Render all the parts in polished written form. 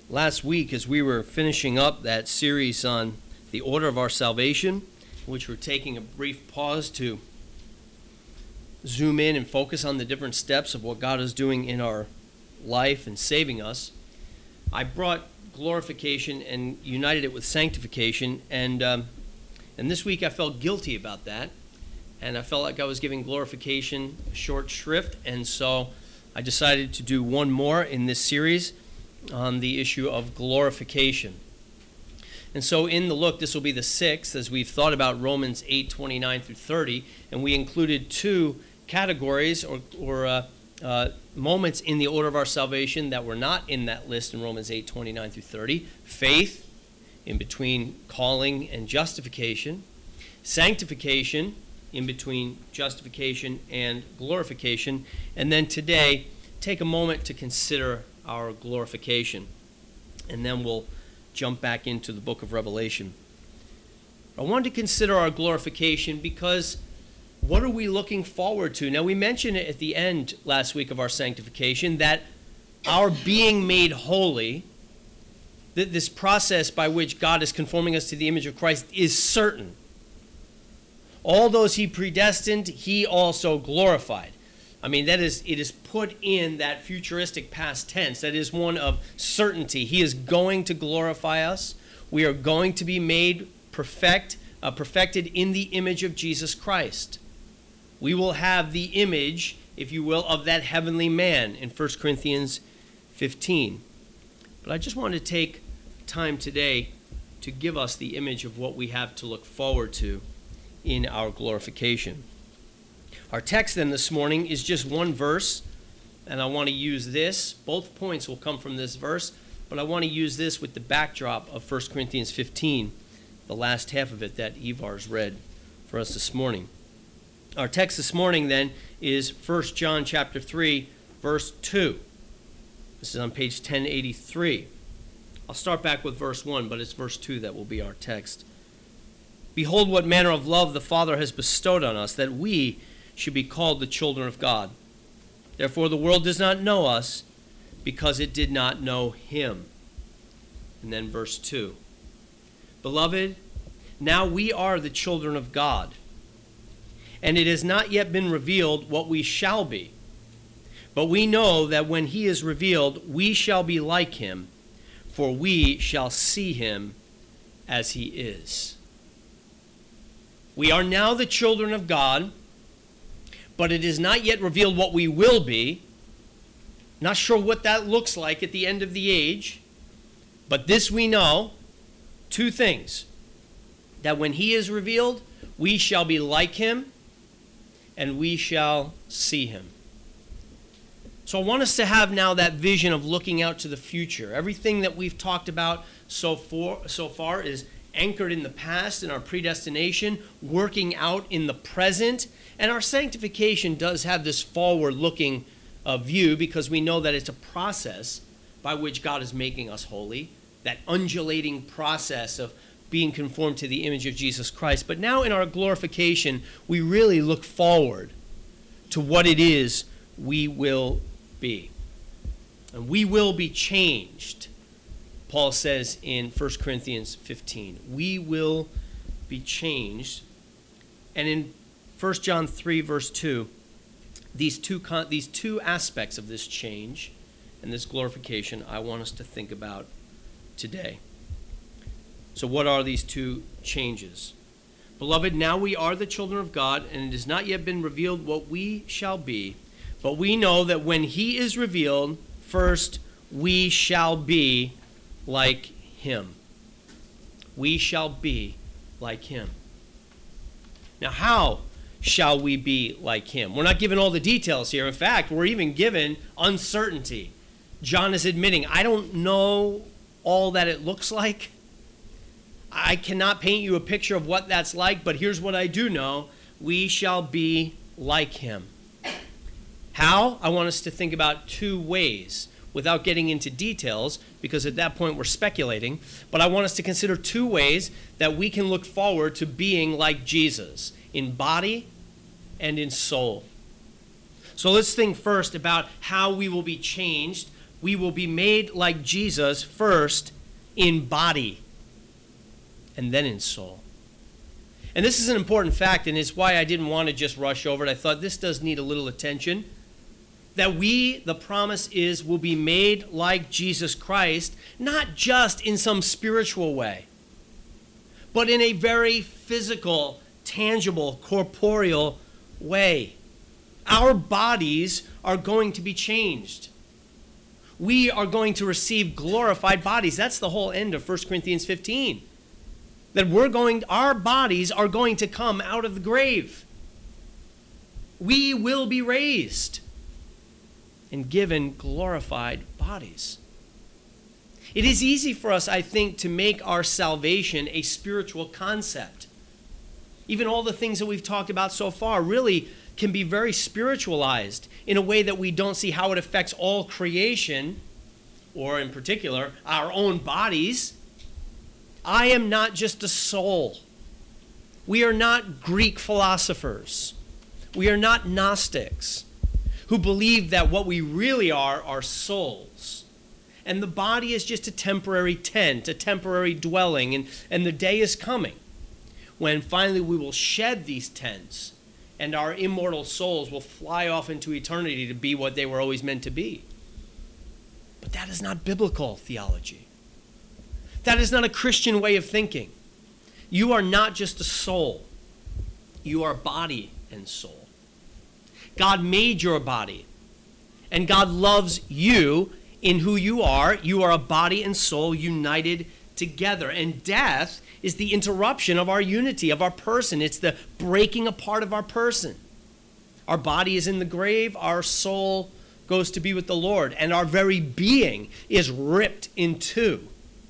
Last week, as we were finishing up that series on the order of our salvation, which we're taking a brief pause to zoom in and focus on the different steps of what God is doing in our life and saving us, I brought glorification and united it with sanctification, and this week I felt guilty about that, and I felt like I was giving glorification a short shrift, and so I decided to do one more in this series on the issue of glorification. And so in the look, this will be the sixth, as we've thought about Romans 8:29 through 30, and we included two categories or moments in the order of our salvation that were not in that list in Romans 8:29 through 30. Faith, in between calling and justification. Sanctification, in between justification and glorification. And then today, take a moment to consider our glorification. And then we'll jump back into the book of Revelation. I wanted to consider our glorification because what are we looking forward to? Now, we mentioned it at the end last week of our sanctification that our being made holy, that this process by which God is conforming us to the image of Christ is certain. All those he predestined, he also glorified. I mean, it is put in that futuristic past tense. That is one of certainty. He is going to glorify us. We are going to be made perfected in the image of Jesus Christ. We will have the image, if you will, of that heavenly man in 1 Corinthians 15. But I just want to take time today to give us the image of what we have to look forward to in our glorification. Our text then this morning is just one verse, and I want to use this. Both points will come from this verse, but I want to use this with the backdrop of 1 Corinthians 15, the last half of it that Ivar's read for us this morning. Our text this morning then is 1 John chapter 3, verse 2. This is on page 1083. I'll start back with verse 1, but it's verse 2 that will be our text. Behold what manner of love the Father has bestowed on us, that we should be called the children of God. Therefore the world does not know us, because it did not know him. And then verse 2. Beloved, now we are the children of God, and it has not yet been revealed what we shall be. But we know that when he is revealed, we shall be like him, for we shall see him as he is. We are now the children of God, but it is not yet revealed what we will be. Not sure what that looks like at the end of the age. But this we know, two things. That when he is revealed, we shall be like him, and we shall see him. So I want us to have now that vision of looking out to the future. Everything that we've talked about so far is anchored in the past, in our predestination, working out in the present. And our sanctification does have this forward-looking view, because we know that it's a process by which God is making us holy, that undulating process of being conformed to the image of Jesus Christ. But now in our glorification, we really look forward to what it is we will be. And we will be changed, Paul says in 1 Corinthians 15. We will be changed. And in 1 John 3, verse 2, these two aspects of this change and this glorification I want us to think about today. So what are these two changes? Beloved, now we are the children of God, and it has not yet been revealed what we shall be. But we know that when he is revealed, first we shall be like him. We shall be like him. Now, how shall we be like him? We're not given all the details here. In fact, we're even given uncertainty. John is admitting, I don't know all that it looks like. I cannot paint you a picture of what that's like, but here's what I do know. We shall be like him. How? I want us to think about two ways without getting into details, because at that point we're speculating. But I want us to consider two ways that we can look forward to being like Jesus in body and in soul. So let's think first about how we will be changed we will be made like Jesus first in body and then in soul. And this is an important fact, and it's why I didn't want to just rush over it. I thought this does need a little attention. That we, the promise is, will be made like Jesus Christ, not just in some spiritual way, but in a very physical, tangible, corporeal way. Our bodies are going to be changed. We are going to receive glorified bodies. That's the whole end of 1 Corinthians 15. That our bodies are going to come out of the grave. We will be raised and given glorified bodies. It is easy for us, I think, to make our salvation a spiritual concept. Even all the things that we've talked about so far really can be very spiritualized in a way that we don't see how it affects all creation, or in particular, our own bodies. I am not just a soul. We are not Greek philosophers. We are not Gnostics who believe that what we really are souls. And the body is just a temporary tent, a temporary dwelling, and the day is coming when finally we will shed these tents and our immortal souls will fly off into eternity to be what they were always meant to be. But that is not biblical theology. That is not a Christian way of thinking. You are not just a soul. You are body and soul. God made your body, and God loves you in who you are. You are a body and soul united together, and death is the interruption of our unity, of our person. It's the breaking apart of our person. Our body is in the grave, our soul goes to be with the Lord, and our very being is ripped in two.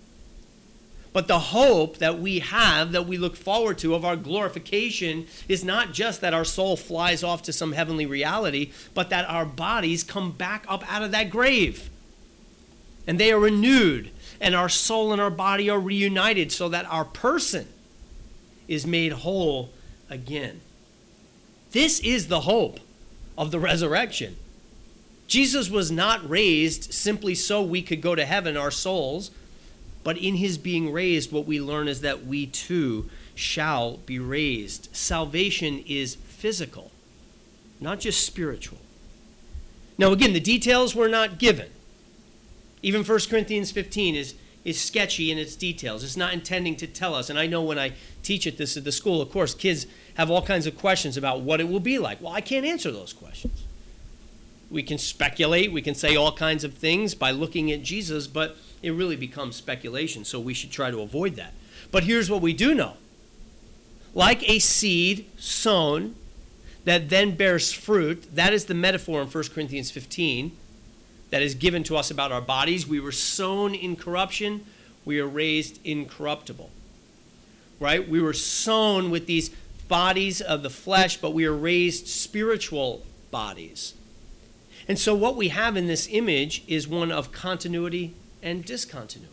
But the hope that we have, that we look forward to of our glorification, is not just that our soul flies off to some heavenly reality, but that our bodies come back up out of that grave. And they are renewed, and our soul and our body are reunited so that our person is made whole again. This is the hope of the resurrection. Jesus was not raised simply so we could go to heaven, our souls. But in his being raised, what we learn is that we too shall be raised. Salvation is physical, not just spiritual. Now again, the details were not given. Even 1 Corinthians 15 is sketchy in its details. It's not intending to tell us. And I know when I teach at the school, of course, kids have all kinds of questions about what it will be like. Well, I can't answer those questions. We can speculate. We can say all kinds of things by looking at Jesus, but it really becomes speculation, so we should try to avoid that. But here's what we do know. Like a seed sown that then bears fruit, that is the metaphor in 1 Corinthians 15 that is given to us about our bodies. We were sown in corruption, we are raised incorruptible. Right? We were sown with these bodies of the flesh, but we are raised spiritual bodies. And so what we have in this image is one of continuity and discontinuity.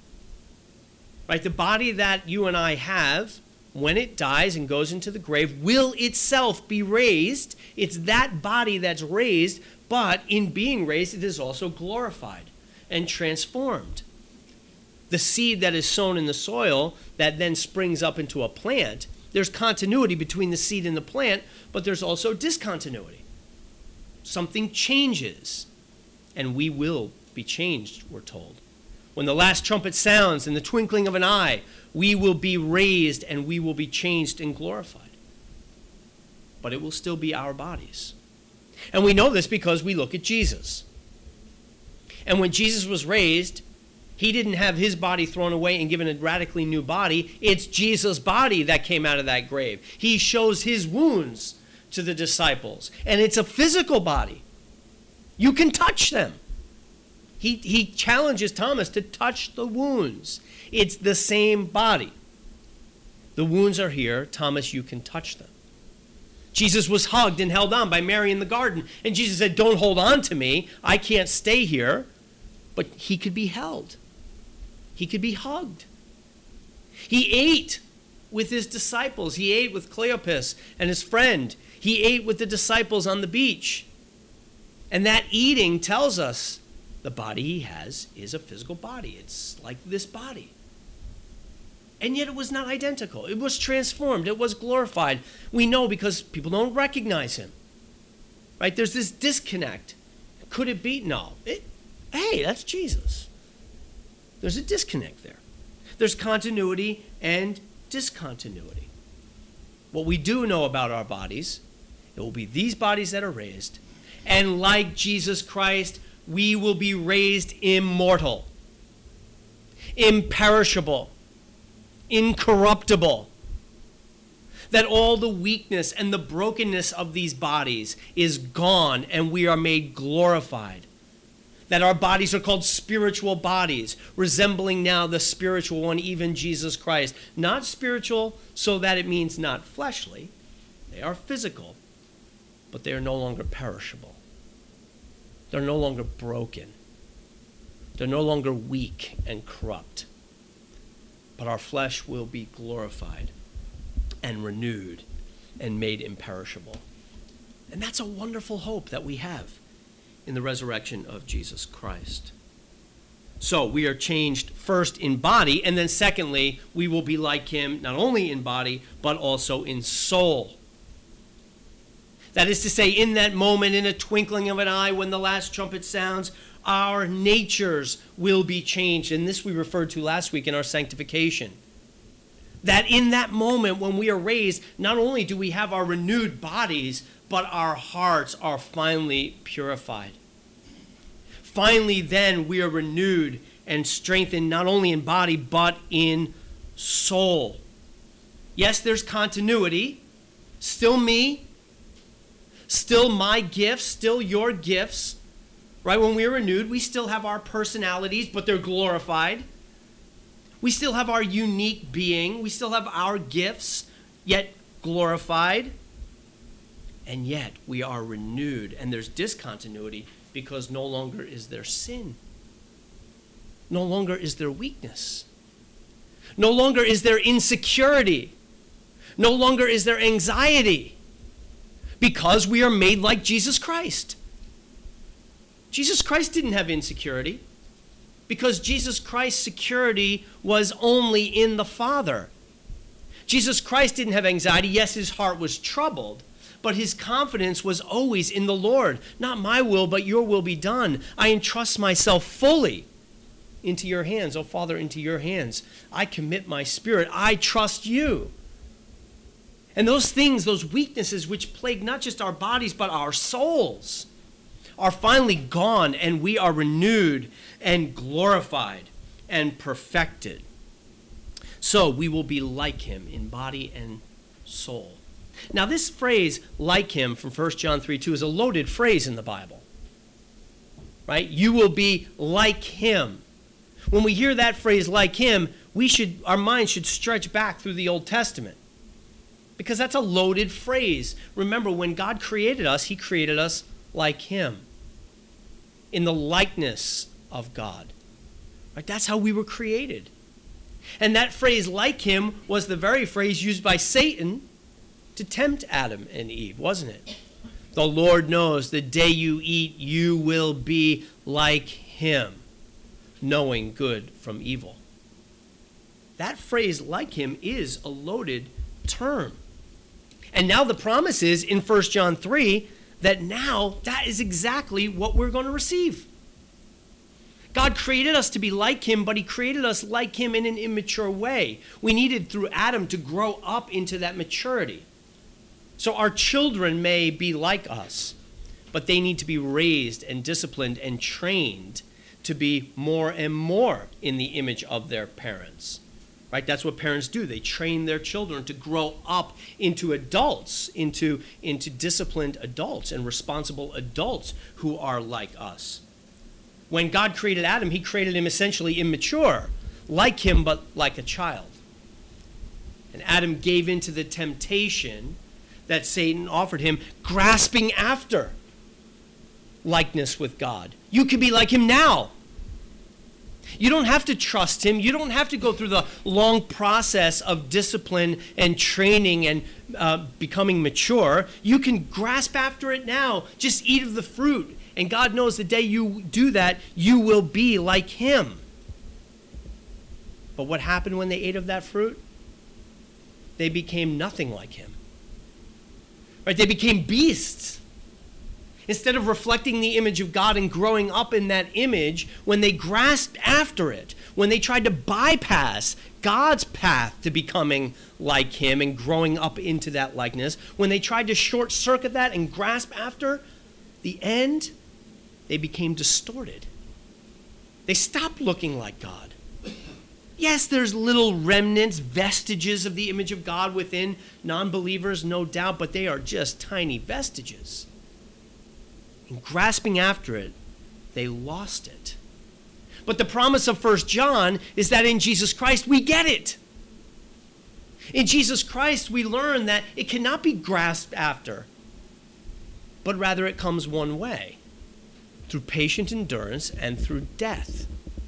Right? The body that you and I have, when it dies and goes into the grave, will itself be raised. It's that body that's raised, but in being raised, it is also glorified and transformed. The seed that is sown in the soil that then springs up into a plant, there's continuity between the seed and the plant, but there's also discontinuity. Something changes, and we will be changed, we're told. When the last trumpet sounds in the twinkling of an eye, we will be raised and we will be changed and glorified. But it will still be our bodies. And we know this because we look at Jesus. And when Jesus was raised, he didn't have his body thrown away and given a radically new body. It's Jesus' body that came out of that grave. He shows his wounds to the disciples. And it's a physical body. You can touch them. He challenges Thomas to touch the wounds. It's the same body. The wounds are here. Thomas, you can touch them. Jesus was hugged and held on by Mary in the garden. And Jesus said, don't hold on to me. I can't stay here. But he could be held. He could be hugged. He ate with his disciples. He ate with Cleopas and his friend. He ate with the disciples on the beach. And that eating tells us The body he has is a physical body. It's like this body. And yet it was not identical. It was transformed. It was glorified. We know because people don't recognize him. Right? There's this disconnect. Could it be? No. Hey, that's Jesus. There's a disconnect there. There's continuity and discontinuity. What we do know about our bodies, it will be these bodies that are raised. And like Jesus Christ, we will be raised immortal, imperishable, incorruptible. That all the weakness and the brokenness of these bodies is gone and we are made glorified. That our bodies are called spiritual bodies, resembling now the spiritual one, even Jesus Christ. Not spiritual so that it means not fleshly. They are physical, but they are no longer perishable. They're no longer broken. They're no longer weak and corrupt. But our flesh will be glorified and renewed and made imperishable. And that's a wonderful hope that we have in the resurrection of Jesus Christ. So we are changed first in body, and then secondly, we will be like him not only in body, but also in soul. That is to say, in that moment, in a twinkling of an eye, when the last trumpet sounds, our natures will be changed. And this we referred to last week in our sanctification. That in that moment when we are raised, not only do we have our renewed bodies, but our hearts are finally purified. Finally, then, we are renewed and strengthened not only in body, but in soul. Yes, there's continuity. Still me. Still my gifts. Still your gifts. Right? When we are renewed, we still have our personalities, but they're glorified. We still have our unique being. We still have our gifts, yet glorified. And yet we are renewed. And there's discontinuity because no longer is there sin. No longer is there weakness. No longer is there insecurity. No longer is there anxiety. Because we are made like Jesus Christ. Jesus Christ didn't have insecurity. Because Jesus Christ's security was only in the Father. Jesus Christ didn't have anxiety. Yes, his heart was troubled, but his confidence was always in the Lord. Not my will, but your will be done. I entrust myself fully into your hands, oh Father, into your hands. I commit my spirit. I trust you. And those things, those weaknesses which plague not just our bodies, but our souls, are finally gone, and we are renewed and glorified and perfected. So we will be like him in body and soul. Now this phrase, like him, from 1 John 3:2 is a loaded phrase in the Bible. Right? You will be like him. When we hear that phrase, like him, our minds should stretch back through the Old Testament. Because that's a loaded phrase. Remember, when God created us, he created us like him. In the likeness of God. Right? That's how we were created. And that phrase, like him, was the very phrase used by Satan to tempt Adam and Eve, wasn't it? The Lord knows the day you eat, you will be like him, knowing good from evil. That phrase, like him, is a loaded term. And now the promise is in 1 John 3 that now that is exactly what we're going to receive. God created us to be like him, but he created us like him in an immature way. We needed through Adam to grow up into that maturity. So our children may be like us, but they need to be raised and disciplined and trained to be more and more in the image of their parents. Right? That's what parents do. They train their children to grow up into adults, into disciplined adults and responsible adults who are like us. When God created Adam, he created him essentially immature, like him, but like a child. And Adam gave into the temptation that Satan offered him, grasping after likeness with God. You could be like him now. You don't have to trust him. You don't have to go through the long process of discipline and training and becoming mature. You can grasp after it now. Just eat of the fruit And God knows the day you do that, you will be like him. But what happened when they ate of that fruit? They became nothing like him. Right? They became beasts. Instead of reflecting the image of God and growing up in that image, when they grasped after it, when they tried to bypass God's path to becoming like him and growing up into that likeness, when they tried to short circuit that and grasp after the end, they became distorted. They stopped looking like God. Yes, there's little remnants, vestiges of the image of God within non-believers, no doubt, but they are just tiny vestiges. And grasping after it, they lost it. But the promise of 1 John is that in Jesus Christ we get it. In Jesus Christ we learn that it cannot be grasped after, but rather it comes one way, through patient endurance and through death.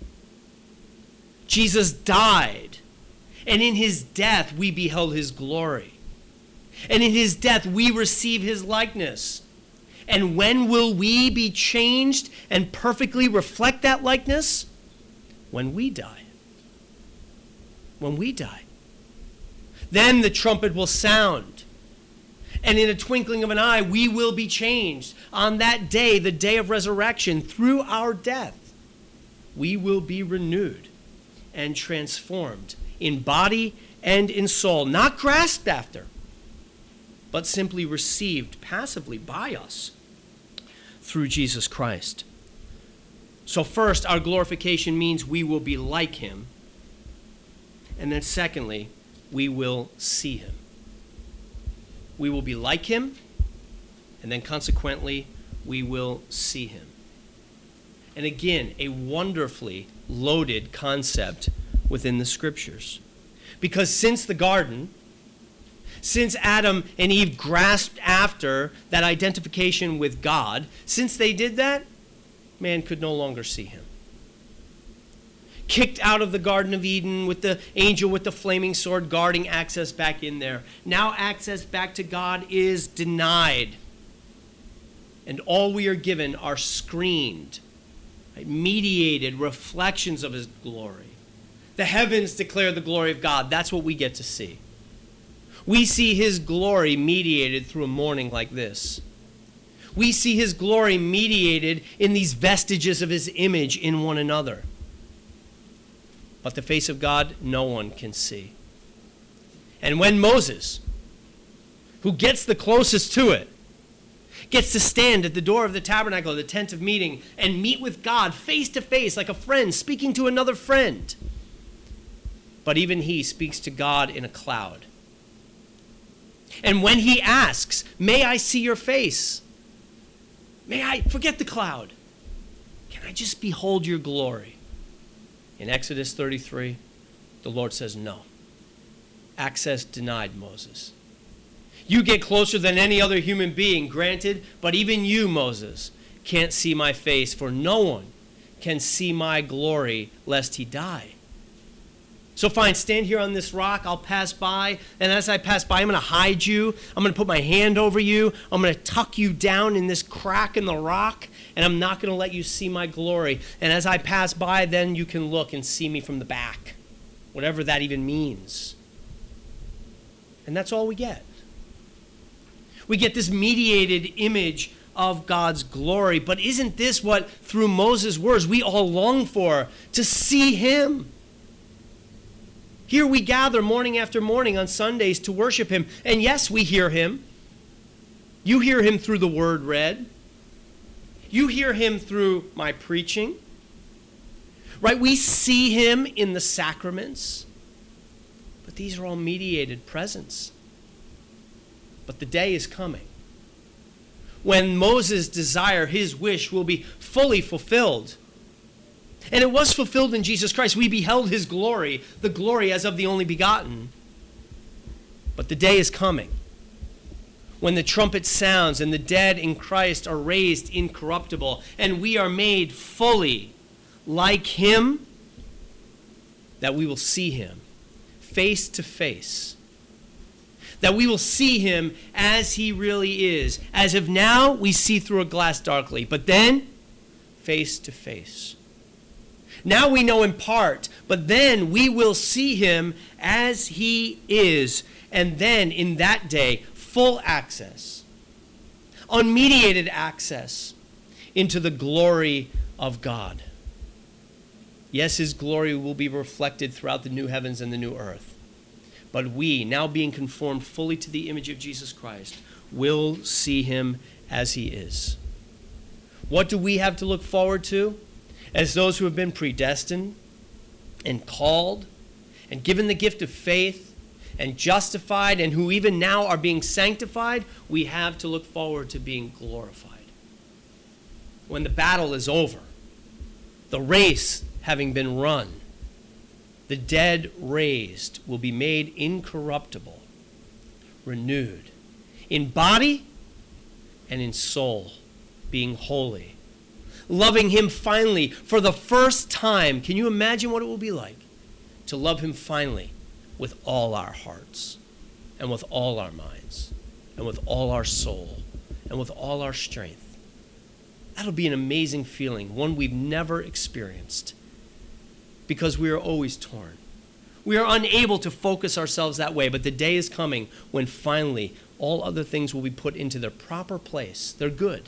Jesus died, and in his death we beheld his glory. And in his death we receive his likeness. And when will we be changed and perfectly reflect that likeness? When we die. When we die. Then the trumpet will sound. And in a twinkling of an eye, we will be changed. On that day, the day of resurrection, through our death, we will be renewed and transformed in body and in soul. Not grasped after, but simply received passively by us through Jesus Christ. So first, our glorification means we will be like him. And then secondly, we will see him. We will be like him, and then consequently, we will see him. And again, a wonderfully loaded concept within the scriptures. Because since the garden, since Adam and Eve grasped after that identification with God, since they did that, man could no longer see him. Kicked out of the Garden of Eden with the angel with the flaming sword guarding access back in there. Now access back to God is denied. And all we are given are screened, right, mediated reflections of his glory. The heavens declare the glory of God. That's what we get to see. We see his glory mediated through a morning like this. We see his glory mediated in these vestiges of his image in one another. But the face of God, no one can see. And when Moses, who gets the closest to it, gets to stand at the door of the tabernacle, the tent of meeting, and meet with God face to face like a friend speaking to another friend. But even he speaks to God in a cloud. And when he asks, may I see your face? May I, forget the cloud. Can I just behold your glory? In Exodus 33, the Lord says no. Access denied, Moses. You get closer than any other human being, granted, but even you, Moses, can't see my face, for no one can see my glory lest he die. So fine, stand here on this rock, I'll pass by, and as I pass by, I'm going to hide you, I'm going to put my hand over you, I'm going to tuck you down in this crack in the rock, and I'm not going to let you see my glory. And as I pass by, then you can look and see me from the back, whatever that even means. And that's all we get. We get this mediated image of God's glory, but isn't this what, through Moses' words, we all long for? To see him. Here we gather morning after morning on Sundays to worship him. And yes, we hear him. You hear him through the word read. You hear him through my preaching. Right? We see him in the sacraments. But these are all mediated presence. But the day is coming when Moses' desire, his wish, will be fully fulfilled. And it was fulfilled in Jesus Christ. We beheld his glory, the glory as of the only begotten. But the day is coming when the trumpet sounds and the dead in Christ are raised incorruptible and we are made fully like him, that we will see him face to face. that we will see him as he really is. As of now, we see through a glass darkly, but then face to face. Now we know in part, but then we will see him as he is. And then in that day, full access, unmediated access into the glory of God. Yes, his glory will be reflected throughout the new heavens and the new earth. But we, now being conformed fully to the image of Jesus Christ, will see him as he is. What do we have to look forward to? As those who have been predestined and called and given the gift of faith and justified and who even now are being sanctified, we have to look forward to being glorified. When the battle is over, the race having been run, the dead raised will be made incorruptible, renewed, in body and in soul, being holy, loving him finally for the first time. Can you imagine what it will be like to love him finally with all our hearts and with all our minds and with all our soul and with all our strength? That'll be an amazing feeling, one we've never experienced, because we are always torn. We are unable to focus ourselves that way, but the day is coming when finally all other things will be put into their proper place. They're good,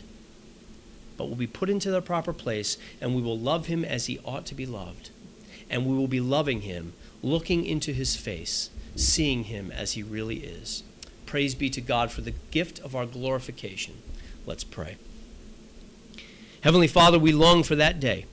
but will be put into their proper place, and we will love him as he ought to be loved. And we will be loving him, looking into his face, seeing him as he really is. Praise be to God for the gift of our glorification. Let's pray. Heavenly Father, we long for that day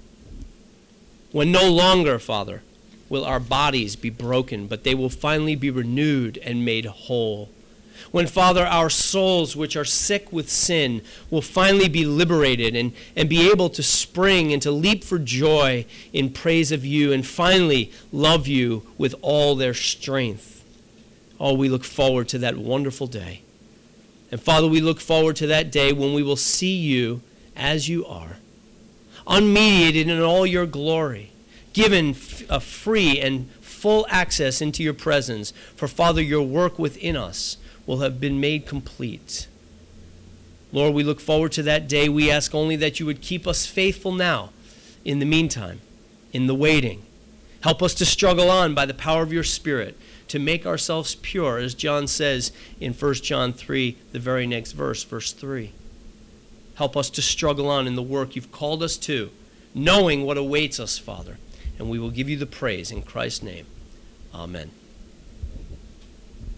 when no longer, Father, will our bodies be broken, but they will finally be renewed and made whole. When, Father, our souls, which are sick with sin, will finally be liberated and be able to spring and to leap for joy in praise of you and finally love you with all their strength. Oh, we look forward to that wonderful day. And, Father, we look forward to that day when we will see you as you are, unmediated in all your glory, given a free and full access into your presence. For, Father, your work within us will have been made complete. Lord, we look forward to that day. We ask only that you would keep us faithful now, in the meantime, in the waiting. Help us to struggle on by the power of your Spirit to make ourselves pure, as John says in 1 John 3, the very next verse, verse 3. Help us to struggle on in the work you've called us to, knowing what awaits us, Father. And we will give you the praise in Christ's name. Amen.